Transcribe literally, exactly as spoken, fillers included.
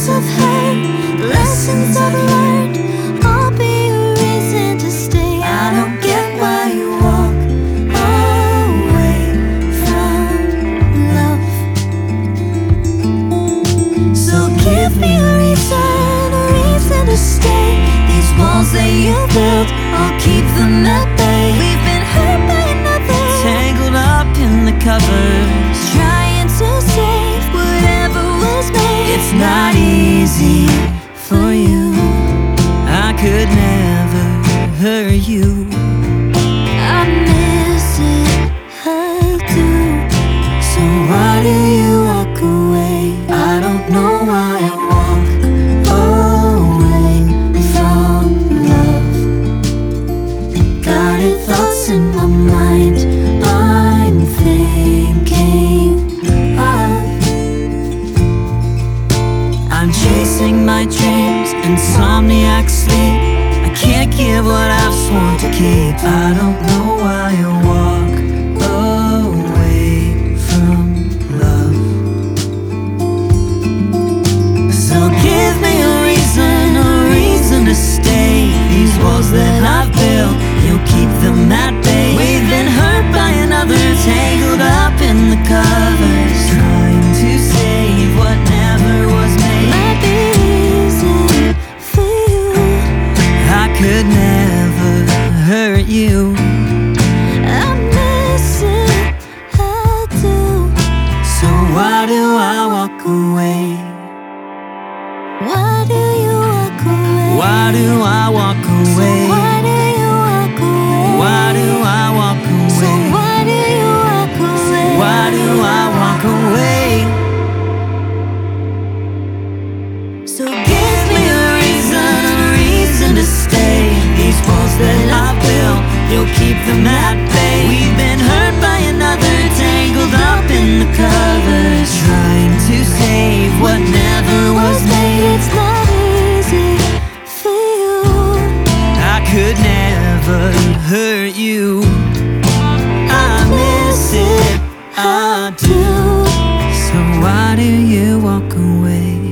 walls of hurt, lessons I've learned, all be a reason to stay. I don't get why you walk away from love. So give me a reason, a reason to stay. These walls that you built, I'll keep them at bay. We've been hurt by another, tangled up in the covers, trying to save whatever was made. It's not easy for you. I could never hurt you. I miss it, I do. So why do you walk away? I don't know why I walk away from love. Guarded thoughts in my mind, I'm thinking of. I'm chasing my dreams, insomniac sleep. I can't give what I've sworn to keep. I don't know why I walk away from love. So give me a reason, a reason to stay. These walls that I've built, you'll keep them at bay. We've been hurt by another, tangled up in the covers, trying to save what never was made. Might be easy for you, I could never hurt you. I miss it, I do. So why do I walk away? Why do you walk away? Why do I walk away? So why do you walk away? Why do I walk So away? why do you walk away? Why do I walk away? So Give me a reason, a reason to stay. These walls that I built, you'll keep them at bay. We've been hurt by another, tangled up in the covers, trying to save what never was made. it's not easy for you. I could never hurt you. I miss it, I do. So why do you walk away?